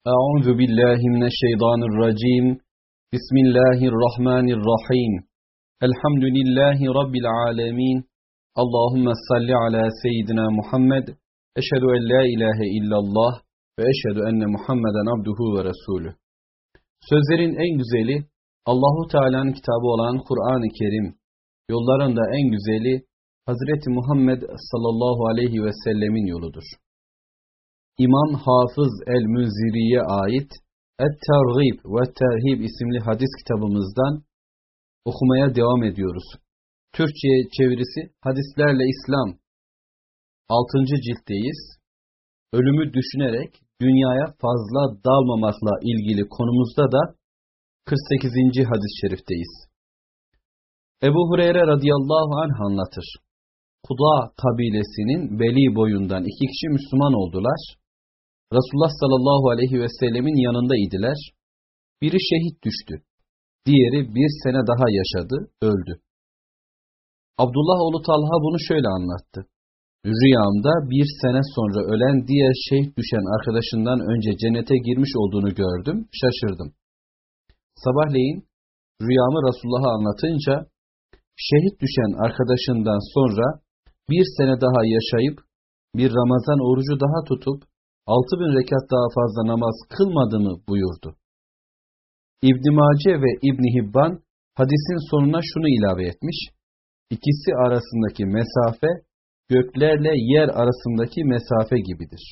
أعوذ بالله من الشيطان الرجيم بسم الله الرحمن الرحيم الحمد لله رب العالمين اللهم صل على سيدنا محمد أشهد أن لا إله إلا الله ve eşhedü enne Muhammeden abduhu ve resulü. Sözlerin en güzeli Allahu Teala'nın kitabı olan Kur'an-ı Kerim. Yolların da en güzeli Hazreti Muhammed sallallahu aleyhi ve sellemin yoludur. İmam Hafız el-Münziri'ye ait Et-Tergib ve Terhib isimli hadis kitabımızdan okumaya devam ediyoruz. Türkçe'ye çevirisi Hadislerle İslam 6. ciltteyiz. Ölümü düşünerek dünyaya fazla dalmamakla ilgili konumuzda da 48. hadis-i şerifteyiz. Ebu Hureyre radıyallahu anh anlatır. Kuda kabilesinin Beli boyundan 2 kişi Müslüman oldular. Resulullah sallallahu aleyhi ve sellemin yanında idiler. Biri şehit düştü. Diğeri 1 sene daha yaşadı, öldü. Abdullah oğlu Talha bunu şöyle anlattı. Rüyamda 1 sene sonra ölen diğer şehit düşen arkadaşından önce cennete girmiş olduğunu gördüm, şaşırdım. Sabahleyin rüyamı Resulullah'a anlatınca şehit düşen arkadaşından sonra 1 sene daha yaşayıp bir Ramazan orucu daha tutup 6000 rekat daha fazla namaz kılmadı mı buyurdu. İbn Mace ve İbn Hibban hadisin sonuna şunu ilave etmiş. İkisi arasındaki mesafe göklerle yer arasındaki mesafe gibidir.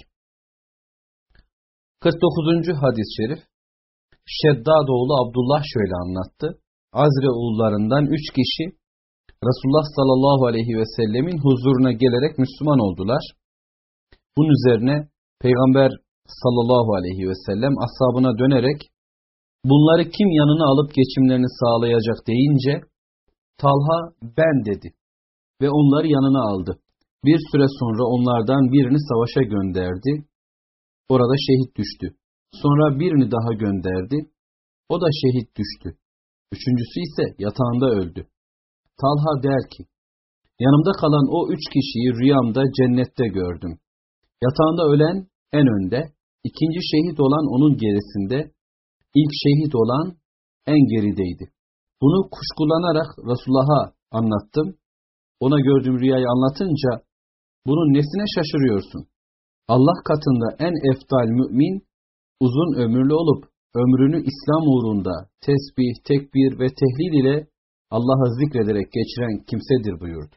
49. hadis-i şerif Şeddad oğlu Abdullah şöyle anlattı. Azre oğullarından 3 kişi Resulullah sallallahu aleyhi ve sellemin huzuruna gelerek Müslüman oldular. Bunun üzerine Peygamber sallallahu aleyhi ve sellem ashabına dönerek bunları kim yanına alıp geçimlerini sağlayacak deyince Talha ben dedi ve onları yanına aldı. Bir süre sonra onlardan birini savaşa gönderdi. Orada şehit düştü. Sonra birini daha gönderdi. O da şehit düştü. Üçüncüsü ise yatağında öldü. Talha der ki, yanımda kalan o 3 kişiyi rüyamda cennette gördüm. Yatağında ölen en önde, ikinci şehit olan onun gerisinde, ilk şehit olan en gerideydi. Bunu kuşkulanarak Resulullah'a anlattım. Ona gördüğüm rüyayı anlatınca, bunun nesine şaşırıyorsun? Allah katında en efdal mümin, uzun ömürlü olup, ömrünü İslam uğrunda tesbih, tekbir ve tehlil ile Allah'ı zikrederek geçiren kimsedir buyurdu.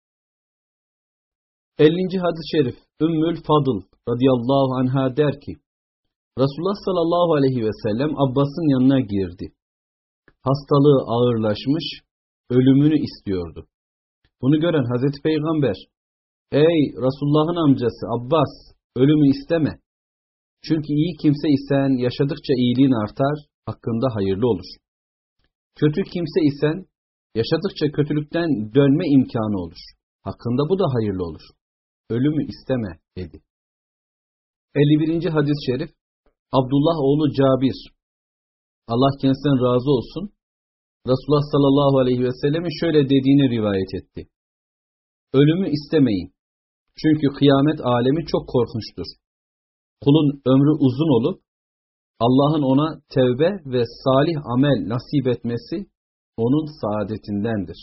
50. hadis-i şerif Ümmül Fadıl radıyallahu anha der ki, Resulullah sallallahu aleyhi ve sellem Abbas'ın yanına girdi. Hastalığı ağırlaşmış, ölümünü istiyordu. Bunu gören Hazreti Peygamber, ey Resulullah'ın amcası Abbas, ölümü isteme. Çünkü iyi kimse isen yaşadıkça iyiliğin artar, hakkında hayırlı olur. Kötü kimse isen yaşadıkça kötülükten dönme imkanı olur. Hakkında bu da hayırlı olur. Ölümü isteme dedi. 51. hadis-i şerif Abdullah oğlu Cabir, Allah kendisinden razı olsun, Resulullah sallallahu aleyhi ve sellemin şöyle dediğini rivayet etti. Ölümü istemeyin. Çünkü kıyamet alemi çok korkunçtur. Kulun ömrü uzun olup, Allah'ın ona tevbe ve salih amel nasip etmesi onun saadetindendir.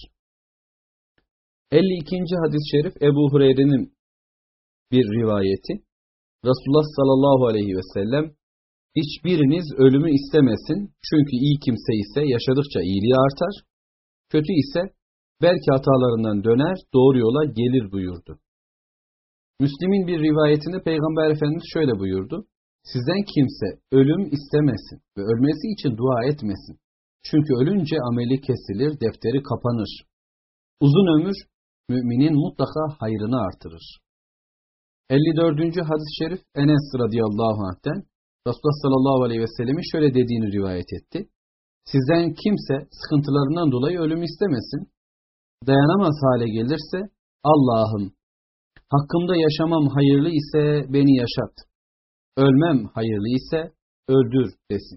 52. hadis-i şerif Ebu Hureyre'nin bir rivayeti. Resulullah sallallahu aleyhi ve sellem, hiçbiriniz ölümü istemesin, çünkü iyi kimse ise yaşadıkça iyiliği artar, kötü ise belki hatalarından döner, doğru yola gelir buyurdu. Müslim'in bir rivayetinde Peygamber Efendimiz şöyle buyurdu, sizden kimse ölüm istemesin ve ölmesi için dua etmesin. Çünkü ölünce ameli kesilir, defteri kapanır. Uzun ömür, müminin mutlaka hayrını artırır. 54. hadis-i şerif Enes radıyallahu anh'ten Resulullah sallallahu aleyhi ve sellemin şöyle dediğini rivayet etti. Sizden kimse sıkıntılarından dolayı ölüm istemesin. Dayanamaz hale gelirse Allah'ım hakkımda yaşamam hayırlı ise beni yaşat. Ölmem hayırlı ise öldür desin.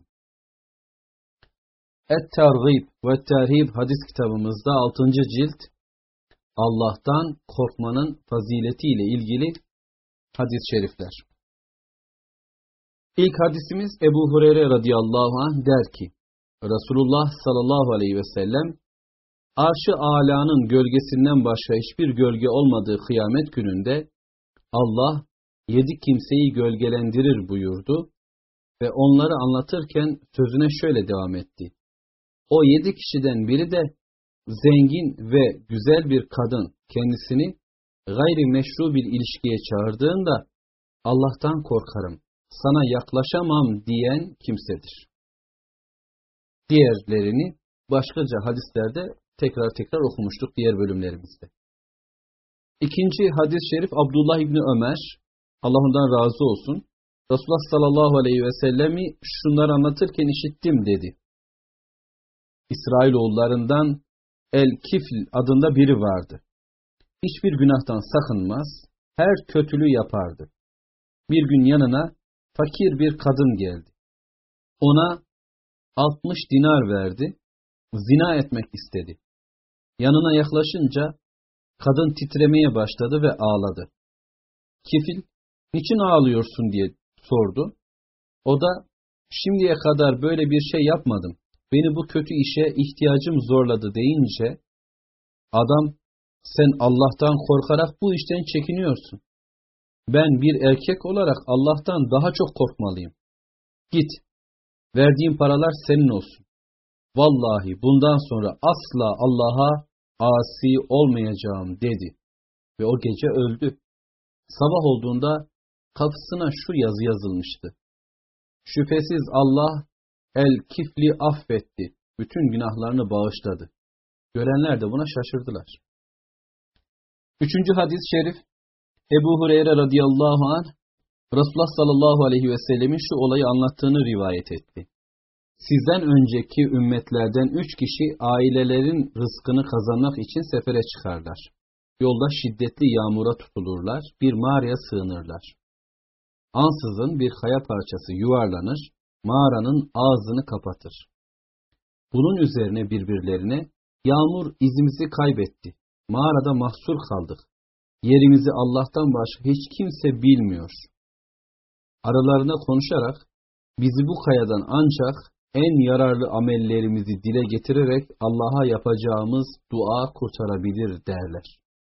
Et-Tergib ve Terhib hadis kitabımızda 6. cilt Allah'tan korkmanın faziletiyle ilgili hadis-i şerifler. İlk hadisimiz Ebu Hureyre radıyallahu anh der ki, Resulullah sallallahu aleyhi ve sellem, Arş-ı Âlâ'nın gölgesinden başka hiçbir gölge olmadığı kıyamet gününde Allah 7 kimseyi gölgelendirir buyurdu ve onları anlatırken sözüne şöyle devam etti. O 7 kişiden biri de zengin ve güzel bir kadın kendisini gayri meşru bir ilişkiye çağırdığında Allah'tan korkarım, sana yaklaşamam diyen kimsedir. Diğerlerini başkaca hadislerde tekrar okumuştuk diğer bölümlerimizde. İkinci hadis-i şerif Abdullah İbni Ömer, Allah ondan razı olsun, Resulullah sallallahu aleyhi ve sellemi şunları anlatırken işittim dedi. İsrailoğullarından El-Kifl adında biri vardı. Hiçbir günahtan sakınmaz, her kötülüğü yapardı. Bir gün yanına fakir bir kadın geldi. Ona 60 dinar verdi, zina etmek istedi. Yanına yaklaşınca kadın titremeye başladı ve ağladı. Kifil, niçin ağlıyorsun diye sordu. O da, şimdiye kadar böyle bir şey yapmadım. Beni bu kötü işe ihtiyacım zorladı deyince, adam, sen Allah'tan korkarak bu işten çekiniyorsun. Ben bir erkek olarak Allah'tan daha çok korkmalıyım. Git, verdiğim paralar senin olsun. Vallahi bundan sonra asla Allah'a asi olmayacağım dedi. Ve o gece öldü. Sabah olduğunda kapısına şu yazı yazılmıştı. Şüphesiz Allah El-Kifli affetti. Bütün günahlarını bağışladı. Görenler de buna şaşırdılar. Üçüncü hadis-i şerif Ebu Hureyre radıyallahu anh Resulullah sallallahu aleyhi ve sellemin şu olayı anlattığını rivayet etti. Sizden önceki ümmetlerden 3 kişi ailelerin rızkını kazanmak için sefere çıkarlar. Yolda şiddetli yağmura tutulurlar, bir mağaraya sığınırlar. Ansızın bir kaya parçası yuvarlanır, mağaranın ağzını kapatır. Bunun üzerine birbirlerine, yağmur izimizi kaybetti, mağarada mahsur kaldık, yerimizi Allah'tan başka hiç kimse bilmiyor. Aralarında konuşarak, bizi bu kayadan ancak en yararlı amellerimizi dile getirerek Allah'a yapacağımız dua kurtarabilir derler.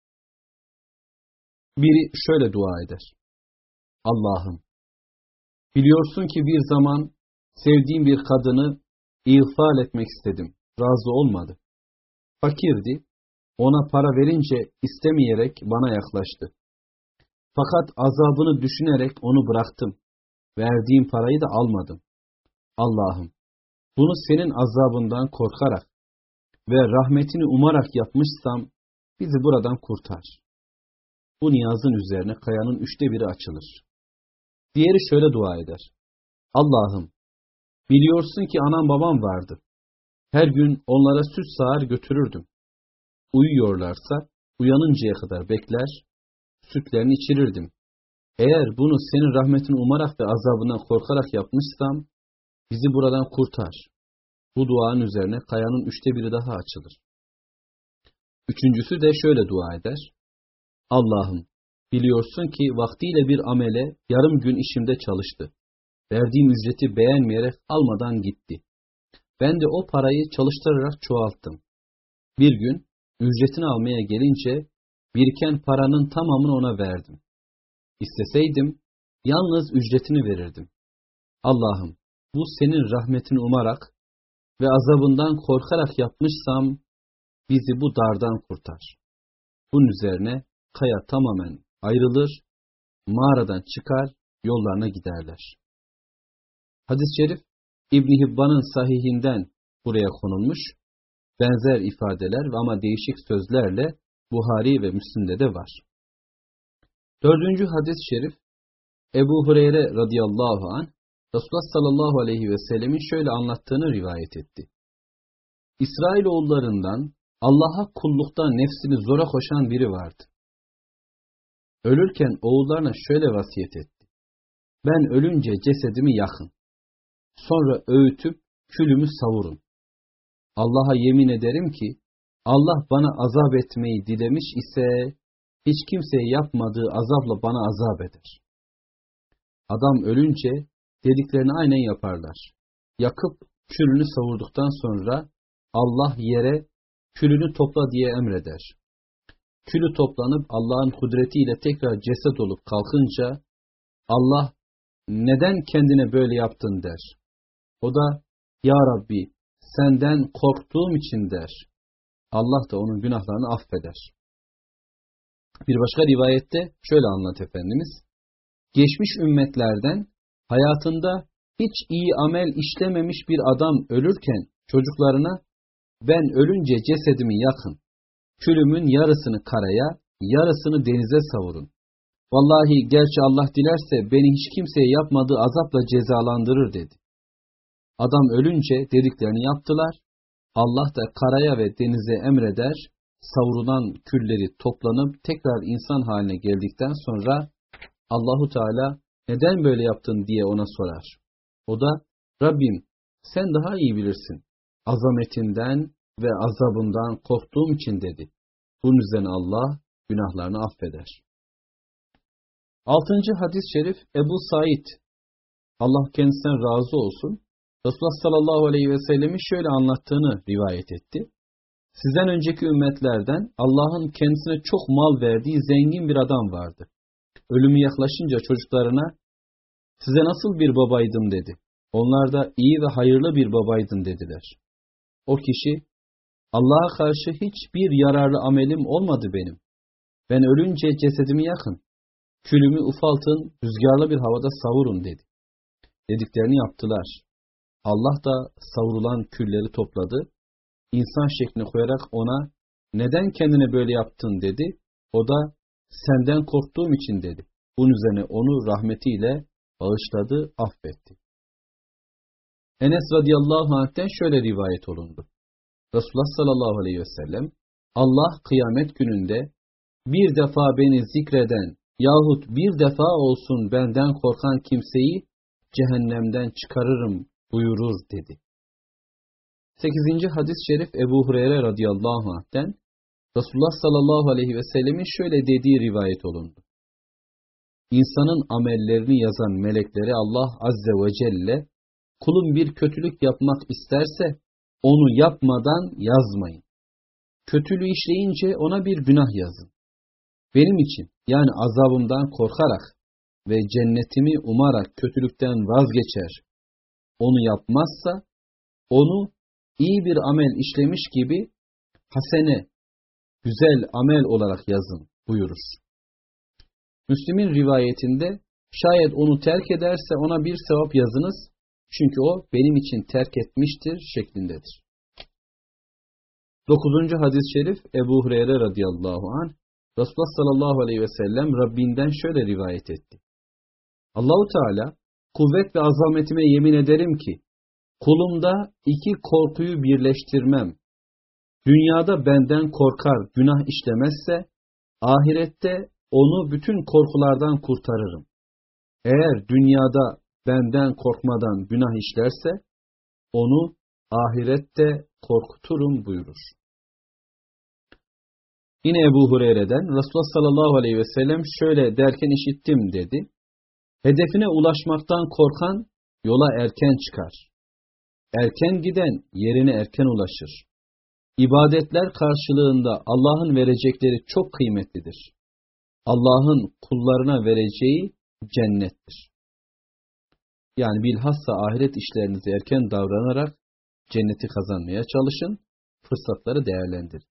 Biri şöyle dua eder. Allah'ım, biliyorsun ki bir zaman sevdiğim bir kadını ihfal etmek istedim. Razı olmadı. Fakirdi. Ona para verince istemeyerek bana yaklaştı. Fakat azabını düşünerek onu bıraktım. Verdiğim parayı da almadım. Allah'ım, bunu senin azabından korkarak ve rahmetini umarak yapmışsam bizi buradan kurtar. Bu niyazın üzerine kayanın 1/3 açılır. Diğeri şöyle dua eder. Allah'ım, biliyorsun ki anam babam vardı. Her gün onlara süt sağar götürürdüm. Uyuyorlarsa uyanıncaya kadar bekler, sütlerini içirirdim. Eğer bunu senin rahmetini umarak ve azabından korkarak yapmışsam, bizi buradan kurtar. Bu duanın üzerine kayanın 1/3 daha açılır. Üçüncüsü de şöyle dua eder. Allah'ım, biliyorsun ki vaktiyle bir amele yarım gün işimde çalıştı. Verdiğim ücreti beğenmeyerek almadan gitti. Ben de o parayı çalıştırarak çoğalttım. Bir gün ücretini almaya gelince biriken paranın tamamını ona verdim. İsteseydim yalnız ücretini verirdim. Allah'ım, bu senin rahmetini umarak ve azabından korkarak yapmışsam bizi bu dardan kurtar. Bunun üzerine kaya tamamen ayrılır, mağaradan çıkar, yollarına giderler. Hadis-i şerif İbn Hibban'ın sahihinden buraya konulmuş, benzer ifadeler ama değişik sözlerle Buhari ve Müslim'de de var. Dördüncü hadis-i şerif Ebu Hureyre radıyallahu anh Resulullah sallallahu aleyhi ve sellemin şöyle anlattığını rivayet etti. İsrailoğullarından Allah'a kullukta nefsini zora koşan biri vardı. Ölürken oğullarına şöyle vasiyet etti. Ben ölünce cesedimi yakın. Sonra öğütüp külümü savurun. Allah'a yemin ederim ki Allah bana azap etmeyi dilemiş ise hiç kimseye yapmadığı azapla bana azap eder. Adam ölünce dediklerini aynen yaparlar. Yakıp külünü savurduktan sonra Allah yere külünü topla diye emreder. Külü toplanıp Allah'ın kudretiyle tekrar ceset olup kalkınca Allah neden kendine böyle yaptın der. O da ya Rabbi senden korktuğum için der. Allah da onun günahlarını affeder. Bir başka rivayette şöyle anlat Efendimiz. Geçmiş ümmetlerden hayatında hiç iyi amel işlememiş bir adam ölürken çocuklarına ben ölünce cesedimi yakın, külümün yarısını karaya, yarısını denize savurun. Vallahi gerçi Allah dilerse beni hiç kimseye yapmadığı azapla cezalandırır dedi. Adam ölünce dediklerini yaptılar. Allah da karaya ve denize emreder, savrulan külleri toplanıp tekrar insan haline geldikten sonra Allahu Teala neden böyle yaptın diye ona sorar. O da Rabbim sen daha iyi bilirsin. Azametinden ve azabından korktuğum için dedi. Bunun üzerine Allah günahlarını affeder. 6. hadis-i şerif Ebu Said, Allah kendisinden razı olsun, Resulullah sallallahu aleyhi ve sellemin şöyle anlattığını rivayet etti. Sizden önceki ümmetlerden Allah'ın kendisine çok mal verdiği zengin bir adam vardı. Ölümü yaklaşınca çocuklarına size nasıl bir babaydım dedi. Onlar da iyi ve hayırlı bir babaydın dediler. O kişi Allah'a karşı hiçbir yararlı amelim olmadı benim. Ben ölünce cesedimi yakın, külümü ufaltın, rüzgarlı bir havada savurun dedi. Dediklerini yaptılar. Allah da savrulan külleri topladı. İnsan şekline koyarak ona neden kendine böyle yaptın dedi. O da senden korktuğum için dedi. Bunun üzerine onu rahmetiyle bağışladı, affetti. Enes radıyallahu anh'ten şöyle rivayet olundu. Resulullah sallallahu aleyhi ve sellem Allah kıyamet gününde bir defa beni zikreden yahut bir defa olsun benden korkan kimseyi cehennemden çıkarırım buyurur dedi. 8. hadis-i şerif Ebu Hureyre radıyallahu anh'ten Resulullah sallallahu aleyhi ve sellemin şöyle dediği rivayet olundu. İnsanın amellerini yazan melekleri Allah azze ve celle kulun bir kötülük yapmak isterse onu yapmadan yazmayın. Kötülüğü işleyince ona bir günah yazın. Benim için yani azabımdan korkarak ve cennetimi umarak kötülükten vazgeçer, onu yapmazsa onu iyi bir amel işlemiş gibi hasene, güzel amel olarak yazın buyurur. Müslim'in rivayetinde şayet onu terk ederse ona bir sevap yazınız çünkü o benim için terk etmiştir şeklindedir. 9. hadis-i şerif Ebu Hureyre radıyallahu anh Resulullah sallallahu aleyhi ve sellem Rabbinden şöyle rivayet etti. Allahu Teala kuvvet ve azametime yemin ederim ki kulumda iki korkuyu birleştirmem. Dünyada benden korkar, günah işlemezse ahirette onu bütün korkulardan kurtarırım. Eğer dünyada benden korkmadan günah işlerse onu ahirette korkuturum buyurur. Yine Ebu Hureyre'den Resulullah sallallahu aleyhi ve sellem şöyle derken işittim dedi. Hedefine ulaşmaktan korkan yola erken çıkar. Erken giden yerine erken ulaşır. İbadetler karşılığında Allah'ın verecekleri çok kıymetlidir. Allah'ın kullarına vereceği cennettir. Yani bilhassa ahiret işlerinizi erken davranarak cenneti kazanmaya çalışın, fırsatları değerlendirin.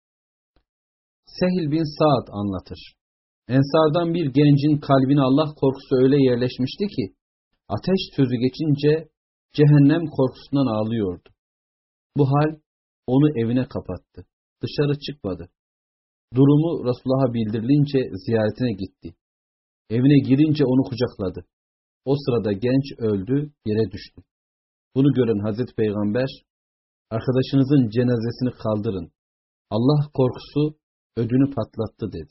Sehl bin Sa'd anlatır. Ensardan bir gencin kalbine Allah korkusu öyle yerleşmişti ki, ateş sözü geçince cehennem korkusundan ağlıyordu. Bu hal onu evine kapattı. Dışarı çıkmadı. Durumu Resulullah'a bildirilince ziyaretine gitti. Evine girince onu kucakladı. O sırada genç öldü, yere düştü. Bunu gören Hazreti Peygamber, arkadaşınızın cenazesini kaldırın. Allah korkusu ödünü patlattı dedi.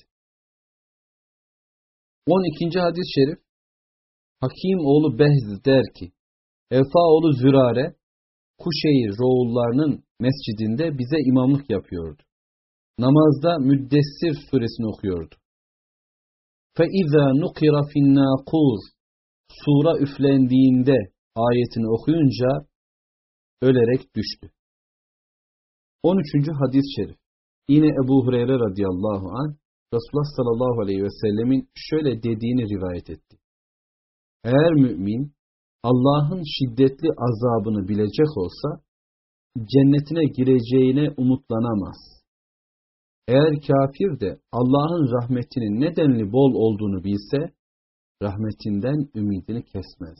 12. hadis-i şerif Hakim oğlu Behz der ki, Evfa oğlu Zürare, Kuşeyr Roğullarının mescidinde bize imamlık yapıyordu. Namazda Müddessir suresini okuyordu. فَاِذَا نُقِرَ فِي النَّاقُورِ sura üflendiğinde ayetini okuyunca ölerek düştü. 13. hadis-i şerif. Yine Ebu Hureyre radıyallahu anh Resulullah sallallahu aleyhi ve sellemin şöyle dediğini rivayet etti. Eğer mümin Allah'ın şiddetli azabını bilecek olsa cennetine gireceğine umutlanamaz. Eğer kafir de Allah'ın rahmetinin nedenli bol olduğunu bilse rahmetinden ümidini kesmez.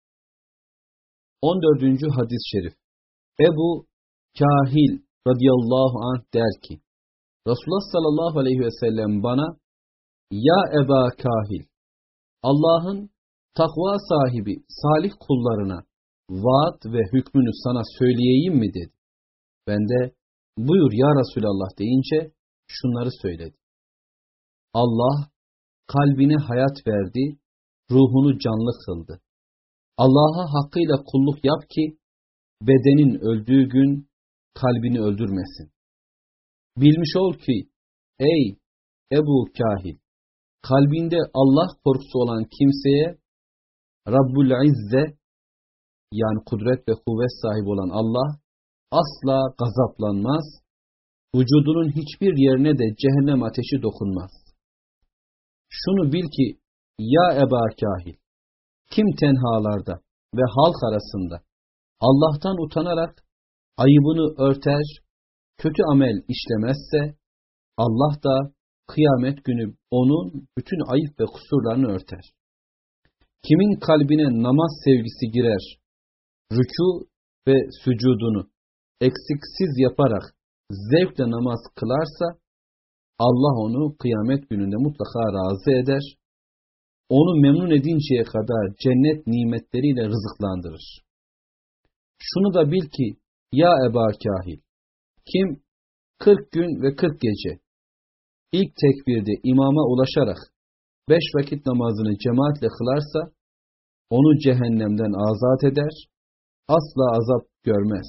14. hadis-i şerif. Ebu Kahil radıyallahu anh der ki, Resulullah sallallahu aleyhi ve sellem bana, ya Eba Kahil, Allah'ın takva sahibi salih kullarına vaat ve hükmünü sana söyleyeyim mi dedi. Ben de buyur ya Resulallah deyince şunları söyledi. Allah kalbine hayat verdi, ruhunu canlı kıldı. Allah'a hakkıyla kulluk yap ki bedenin öldüğü gün kalbini öldürmesin. Bilmiş ol ki ey Ebu Kahil, kalbinde Allah korkusu olan kimseye Rabbul İzze, yani kudret ve kuvvet sahibi olan Allah asla gazaplanmaz, vücudunun hiçbir yerine de cehennem ateşi dokunmaz. Şunu bil ki ya Eba Kahil, kim tenhalarda ve halk arasında Allah'tan utanarak ayıbını örter, kötü amel işlemezse Allah da kıyamet günü onun bütün ayıp ve kusurlarını örter. Kimin kalbine namaz sevgisi girer, rükû ve sücudunu eksiksiz yaparak zevkle namaz kılarsa Allah onu kıyamet gününde mutlaka razı eder, onu memnun edinceye kadar cennet nimetleriyle rızıklandırır. Şunu da bil ki ya Eba Kahil, kim 40 gün ve 40 gece ilk tekbirde imama ulaşarak 5 vakit namazını cemaatle kılarsa onu cehennemden azat eder, asla azap görmez.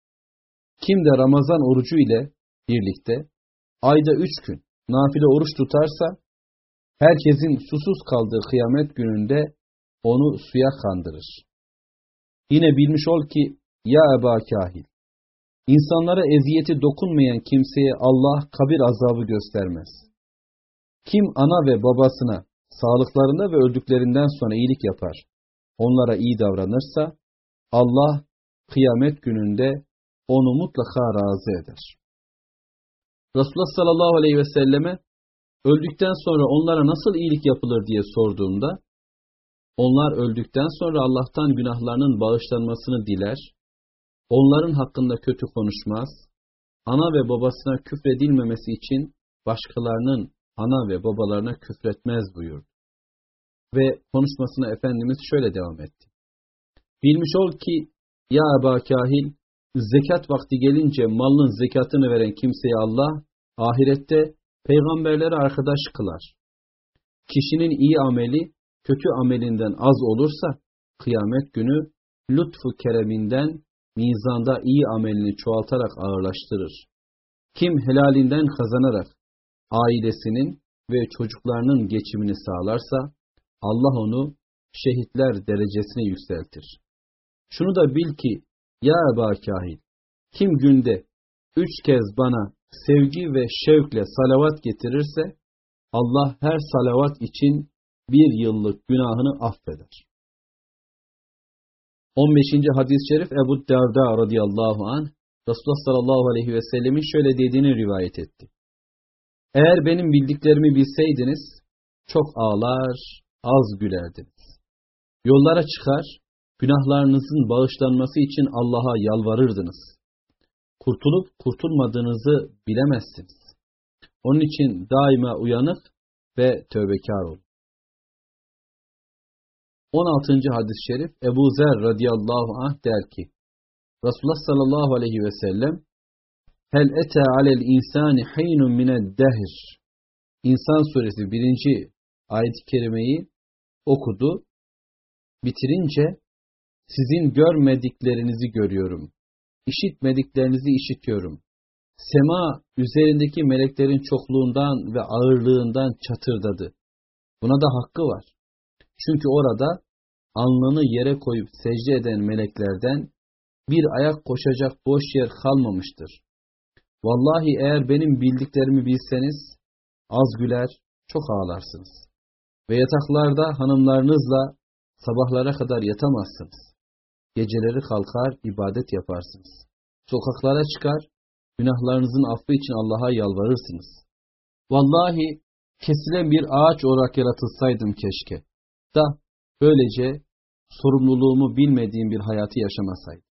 Kim de Ramazan orucu ile birlikte ayda 3 gün nafile oruç tutarsa herkesin susuz kaldığı kıyamet gününde onu suya kandırır. Yine bilmiş ol ki ya Eba Kahil, insanlara eziyeti dokunmayan kimseye Allah kabir azabı göstermez. Kim ana ve babasına sağlıklarında ve öldüklerinden sonra iyilik yapar, onlara iyi davranırsa Allah kıyamet gününde onu mutlaka razı eder. Resulullah sallallahu aleyhi ve selleme öldükten sonra onlara nasıl iyilik yapılır diye sorduğumda, onlar öldükten sonra Allah'tan günahlarının bağışlanmasını diler, onların hakkında kötü konuşmaz, ana ve babasına küfredilmemesi için başkalarının ana ve babalarına küfretmez buyurdu. Ve konuşmasına Efendimiz şöyle devam etti. Bilmiş ol ki ya Eba Kahil, zekat vakti gelince malının zekatını veren kimseye Allah ahirette peygamberlere arkadaş kılar. Kişinin iyi ameli kötü amelinden az olursa kıyamet günü lütfu kereminden mizanda iyi amelini çoğaltarak ağırlaştırır. Kim helalinden kazanarak ailesinin ve çocuklarının geçimini sağlarsa Allah onu şehitler derecesine yükseltir. Şunu da bil ki ya Eba Kahil, kim günde 3 kez bana sevgi ve şevkle salavat getirirse Allah her salavat için 1 yıllık günahını affeder. 15. hadis-i şerif Ebu Derda radıyallahu anh Resulullah sallallahu aleyhi ve sellemin şöyle dediğini rivayet etti. Eğer benim bildiklerimi bilseydiniz çok ağlar, az gülerdiniz. Yollara çıkar, günahlarınızın bağışlanması için Allah'a yalvarırdınız. Kurtulup kurtulmadığınızı bilemezsiniz. Onun için daima uyanık ve tövbekar olun. 16. hadis-i şerif Ebu Zer radıyallahu anh der ki, Resulullah sallallahu aleyhi ve sellem, Hel ete alel insani haynun mined dehr. İnsan suresi 1. ayet-i kerimeyi okudu. Bitirince, sizin görmediklerinizi görüyorum. İşitmediklerinizi işitiyorum. Sema üzerindeki meleklerin çokluğundan ve ağırlığından çatırdadı. Buna da hakkı var. Çünkü orada alnını yere koyup secde eden meleklerden bir ayak koşacak boş yer kalmamıştır. Vallahi eğer benim bildiklerimi bilseniz az güler, çok ağlarsınız. Ve yataklarda hanımlarınızla sabahlara kadar yatamazsınız. Geceleri kalkar, ibadet yaparsınız. Sokaklara çıkar, günahlarınızın affı için Allah'a yalvarırsınız. Vallahi kesilen bir ağaç olarak yaratılsaydım keşke. Da böylece sorumluluğumu bilmediğim bir hayatı yaşamasaydım.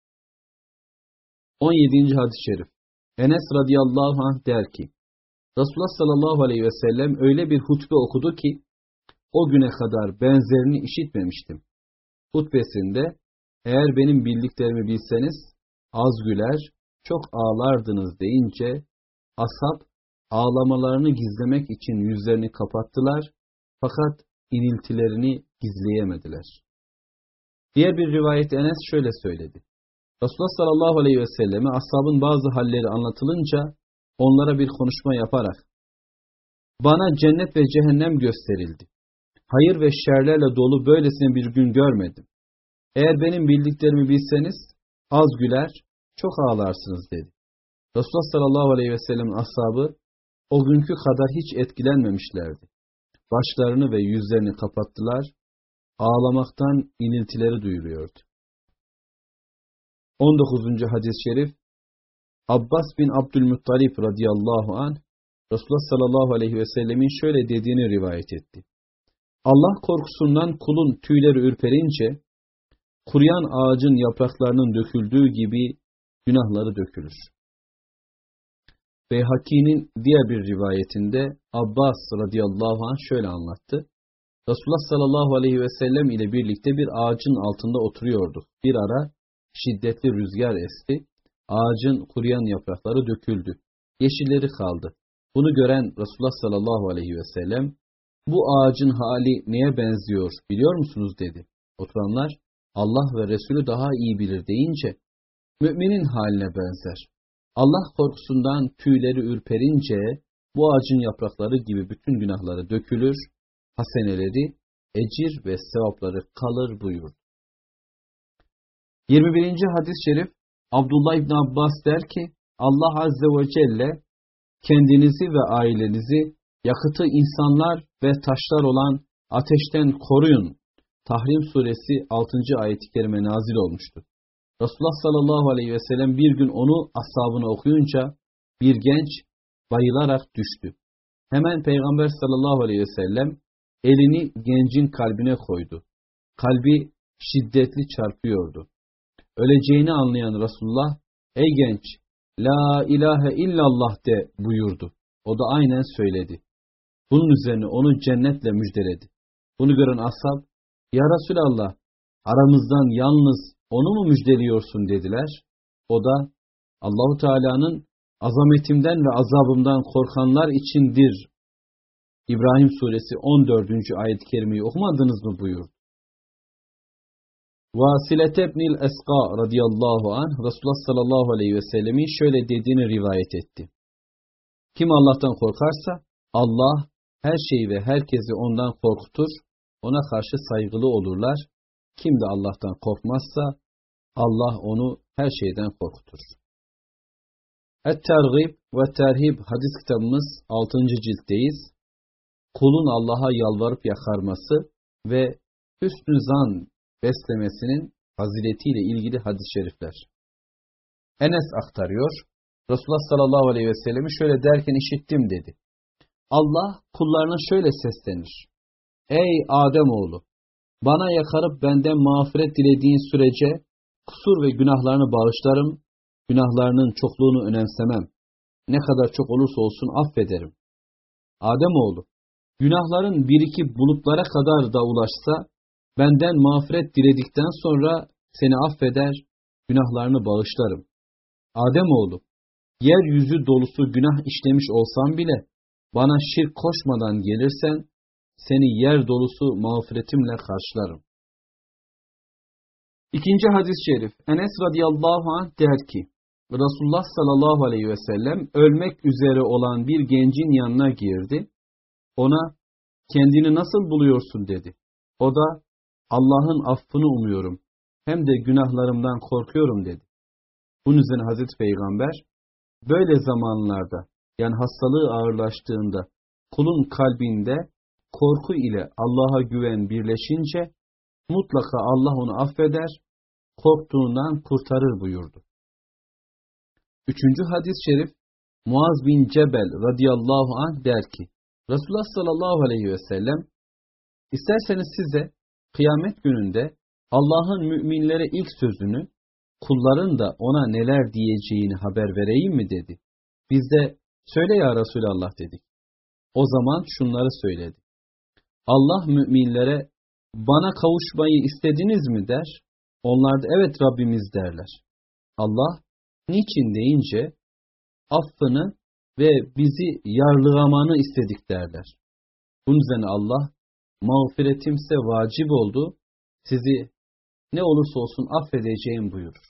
17. hadis-i şerif. Enes radıyallahu anh der ki, Resulullah sallallahu aleyhi ve sellem öyle bir hutbe okudu ki, o güne kadar benzerini işitmemiştim. Hutbesinde, eğer benim bildiklerimi bilseniz, az güler, çok ağlardınız deyince, ashab, ağlamalarını gizlemek için yüzlerini kapattılar, fakat iniltilerini gizleyemediler. Diğer bir rivayet Enes şöyle söyledi. Resulullah sallallahu aleyhi ve selleme ashabın bazı halleri anlatılınca, onlara bir konuşma yaparak, bana cennet ve cehennem gösterildi. Hayır ve şerlerle dolu böylesine bir gün görmedim. Eğer benim bildiklerimi bilseniz, az güler, çok ağlarsınız dedi. Resulullah sallallahu aleyhi ve sellem'in ashabı, o günkü kadar hiç etkilenmemişlerdi. Başlarını ve yüzlerini kapattılar, ağlamaktan iniltileri duyuluyordu. 19. hadis-i şerif, Abbas bin Abdülmuttalib radıyallahu anh, Resulullah sallallahu aleyhi ve sellemin şöyle dediğini rivayet etti. Allah korkusundan kulun tüyleri ürperince, kuruyan ağacın yapraklarının döküldüğü gibi günahları dökülür. Beyhaki'nin diğer bir rivayetinde Abbas radıyallahu anh şöyle anlattı. Resulullah sallallahu aleyhi ve sellem ile birlikte bir ağacın altında oturuyorduk. Bir ara şiddetli rüzgar esti. Ağacın kuruyan yaprakları döküldü. Yeşilleri kaldı. Bunu gören Resulullah sallallahu aleyhi ve sellem, bu ağacın hali neye benziyor biliyor musunuz dedi. Oturanlar, Allah ve Resulü daha iyi bilir deyince, müminin haline benzer. Allah korkusundan tüyleri ürperince, bu ağacın yaprakları gibi bütün günahları dökülür, haseneleri, ecir ve sevapları kalır buyur. 21. hadis-i şerif, Abdullah İbni Abbas der ki, Allah Azze ve Celle, kendinizi ve ailenizi yakıtı insanlar ve taşlar olan ateşten koruyun. Tahrim suresi 6. ayet-i kerime nazil olmuştu. Resulullah sallallahu aleyhi ve sellem bir gün onu ashabına okuyunca bir genç bayılarak düştü. Hemen Peygamber sallallahu aleyhi ve sellem elini gencin kalbine koydu. Kalbi şiddetli çarpıyordu. Öleceğini anlayan Resulullah, ey genç, la ilahe illallah de buyurdu. O da aynen söyledi. Bunun üzerine onu cennetle müjdeledi. Bunu gören ashab, ya Resulallah, aramızdan yalnız onu mu müjdeliyorsun dediler. O da, Allahu Teala'nın azametimden ve azabımdan korkanlar içindir. İbrahim suresi 14. ayet-i kerimeyi okumadınız mı buyurdu. Vasile ibnil Esqa radıyallahu anh Resulullah sallallahu aleyhi ve sellemin şöyle dediğini rivayet etti. Kim Allah'tan korkarsa Allah her şeyi ve herkesi ondan korkutur, ona karşı saygılı olurlar. Kim de Allah'tan korkmazsa Allah onu her şeyden korkutur. Et-Tergib ve Terhib hadis kitabımız 6. ciltteyiz. Kulun Allah'a yalvarıp yakarması ve hüsnü zan beslemesinin faziletiyle ilgili hadis-i şerifler. Enes aktarıyor. Resulullah sallallahu aleyhi ve sellem'i şöyle derken işittim dedi. Allah kullarına şöyle seslenir. Ey Ademoğlu! Bana yakarıp benden mağfiret dilediğin sürece kusur ve günahlarını bağışlarım, günahlarının çokluğunu önemsemem. Ne kadar çok olursa olsun affederim. Ademoğlu! Günahların birikip bulutlara kadar da ulaşsa, benden mağfiret diledikten sonra seni affeder, günahlarını bağışlarım. Ademoğlu, yeryüzü dolusu günah işlemiş olsam bile, bana şirk koşmadan gelirsen, seni yer dolusu mağfiretimle karşılarım. 2. hadis-i şerif, Enes radıyallahu anh der ki, Resulullah sallallahu aleyhi ve sellem ölmek üzere olan bir gencin yanına girdi. Ona, kendini nasıl buluyorsun dedi. O da, Allah'ın affını umuyorum. Hem de günahlarımdan korkuyorum dedi. Bunun üzerine Hazreti Peygamber böyle zamanlarda, yani hastalığı ağırlaştığında kulun kalbinde korku ile Allah'a güven birleşince mutlaka Allah onu affeder, korktuğundan kurtarır buyurdu. Üçüncü hadis-i şerif, Muaz bin Cebel radıyallahu anh der ki, Resulullah sallallahu aleyhi ve sellem, isterseniz size kıyamet gününde Allah'ın müminlere ilk sözünü, kulların da ona neler diyeceğini haber vereyim mi dedi. Biz de söyle ya Resulallah dedik. O zaman şunları söyledi. Allah müminlere bana kavuşmayı istediniz mi der. Onlar da evet Rabbimiz derler. Allah niçin deyince affını ve bizi yarlıgamanı istedik derler. Bunun üzerine Allah mağfiretimse vacip oldu, sizi ne olursa olsun affedeceğim buyurur.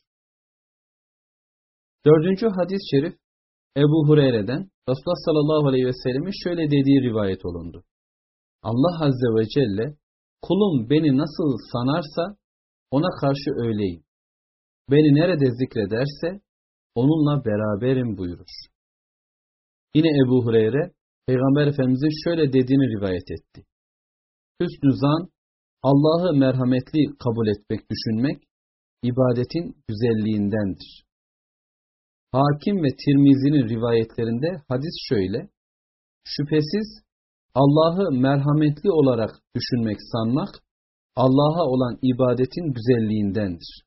Dördüncü hadis-i şerif Ebu Hureyre'den Resulullah sallallahu aleyhi ve sellem'in şöyle dediği rivayet olundu. Allah azze ve celle kulum beni nasıl sanarsa ona karşı öyleyim. Beni nerede zikrederse onunla beraberim buyurur. Yine Ebu Hureyre Peygamber Efendimiz'in şöyle dediğini rivayet etti. Hüsnü zan, Allah'ı merhametli kabul etmek, düşünmek, ibadetin güzelliğindendir. Hakim ve Tirmizi'nin rivayetlerinde hadis şöyle, şüphesiz Allah'ı merhametli olarak düşünmek, sanmak, Allah'a olan ibadetin güzelliğindendir.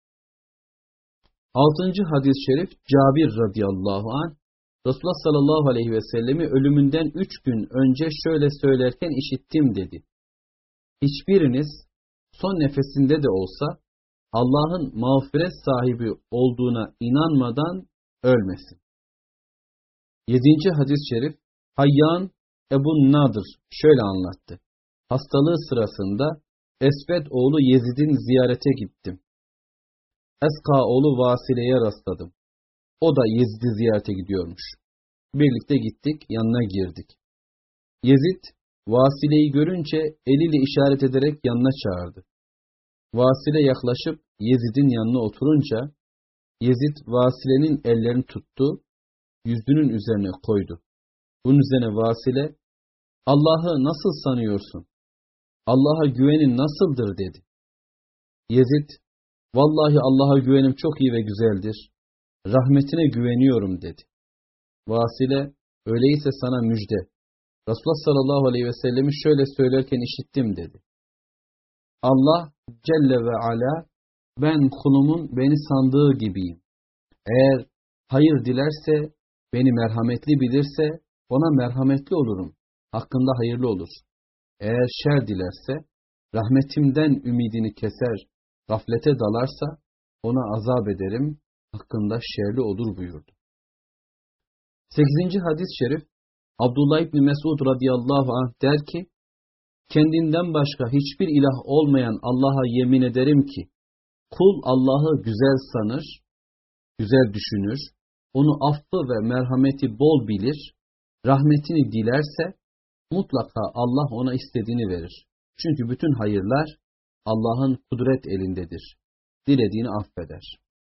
Altıncı hadis-i şerif Cabir radıyallahu anh, Resulullah sallallahu aleyhi ve sellemi ölümünden 3 gün önce şöyle söylerken işittim dedi. Hiçbiriniz son nefesinde de olsa Allah'ın mağfiret sahibi olduğuna inanmadan ölmesin. 7. hadis-i şerif Hayyan Ebu Nadır şöyle anlattı. Hastalığı sırasında Esved oğlu Yezid'in ziyarete gittim. Eska oğlu Vasile'ye rastladım. O da Yezid'i ziyarete gidiyormuş. Birlikte gittik, yanına girdik. Yezid, Vasile'yi görünce eliyle işaret ederek yanına çağırdı. Vasile yaklaşıp Yezid'in yanına oturunca, Yezid Vasile'nin ellerini tuttu, yüzünün üzerine koydu. Bunun üzerine Vasile, Allah'ı nasıl sanıyorsun? Allah'a güvenin nasıldır dedi. Yezid, vallahi Allah'a güvenim çok iyi ve güzeldir. Rahmetine güveniyorum dedi. Vasile, öyleyse sana müjde. Resulullah sallallahu aleyhi ve sellemi şöyle söylerken işittim dedi. Allah Celle ve Ala, ben kulumun beni sandığı gibiyim. Eğer hayır dilerse, beni merhametli bilirse, ona merhametli olurum. Hakkında hayırlı olur. Eğer şer dilerse, rahmetimden ümidini keser, gaflete dalarsa, ona azap ederim, hakkında şerli olur buyurdu. 8. hadis-i şerif, Abdullah İbni Mesud radıyallahu anh der ki, kendinden başka hiçbir ilah olmayan Allah'a yemin ederim ki, kul Allah'ı güzel sanır, güzel düşünür, onu affı ve merhameti bol bilir, rahmetini dilerse, mutlaka Allah ona istediğini verir. Çünkü bütün hayırlar Allah'ın kudret elindedir. Dilediğini affeder.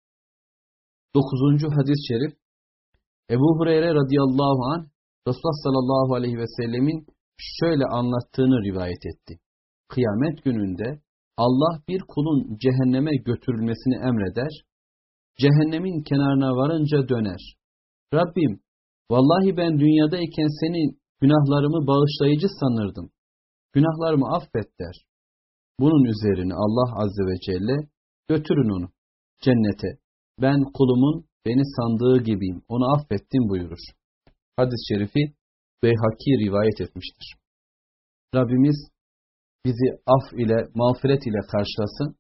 9. hadis-i şerif, Ebu Hureyre radıyallahu anh, Resulullah sallallahu aleyhi ve sellemin şöyle anlattığını rivayet etti. Kıyamet gününde Allah bir kulun cehenneme götürülmesini emreder, cehennemin kenarına varınca döner. Rabbim, vallahi ben dünyadayken senin günahlarımı bağışlayıcı sanırdım. Günahlarımı affet der. Bunun üzerine Allah azze ve celle, götürün onu cennete. Ben kulumun beni sandığı gibiyim, onu affettim buyurur. Hadis-i şerifi Beyhaki rivayet etmiştir. Rabbimiz bizi af ile, mağfiret ile karşılasın.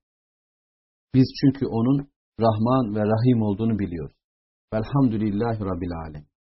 Biz çünkü onun Rahman ve Rahim olduğunu biliyoruz. Velhamdülillahi Rabbil Alem.